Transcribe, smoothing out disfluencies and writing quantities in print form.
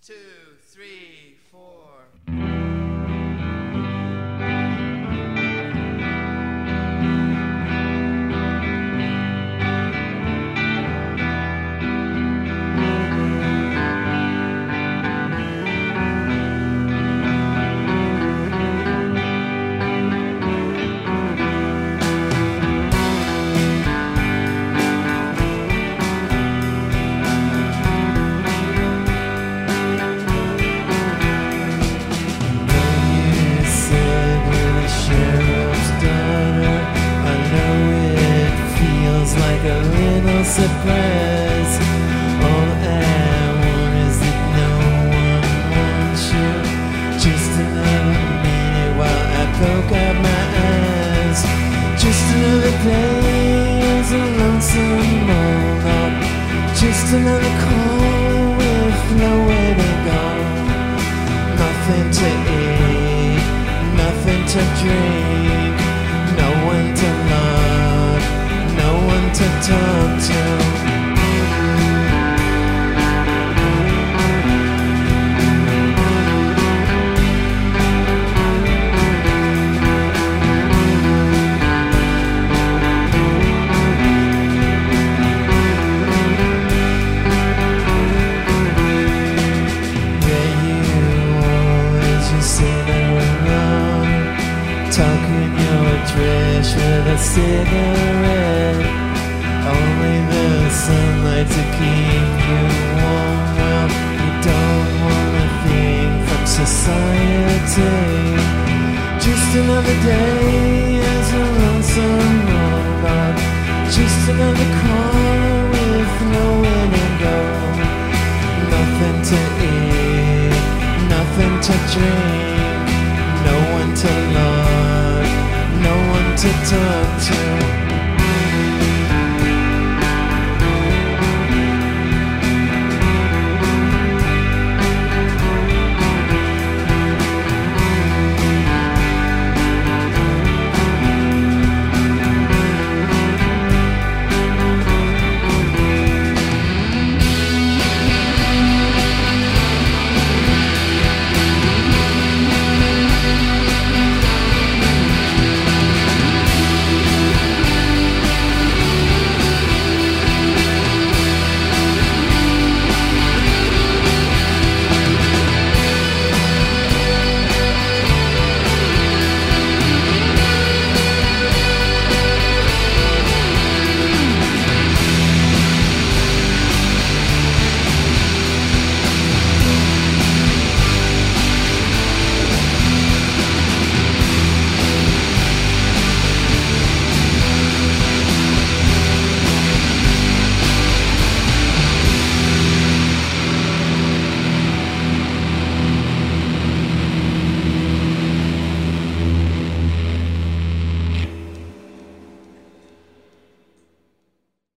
2, 3, 4. Surprise. All I want is that no one wants you. Just another minute while I poke out my eyes. Just another day as a lonesome bulldog. Just another call with nowhere to go. Nothing to eat, nothing to drink, no one to love, no one to talk to. Talking your trash with a cigarette. Only the sunlight to keep you warm. Well, you don't want a thing from society. Just another day as a lonesome bulldog. Just another call with nowhere to go. Nothing to eat, nothing to drink, no one to love, no one to talk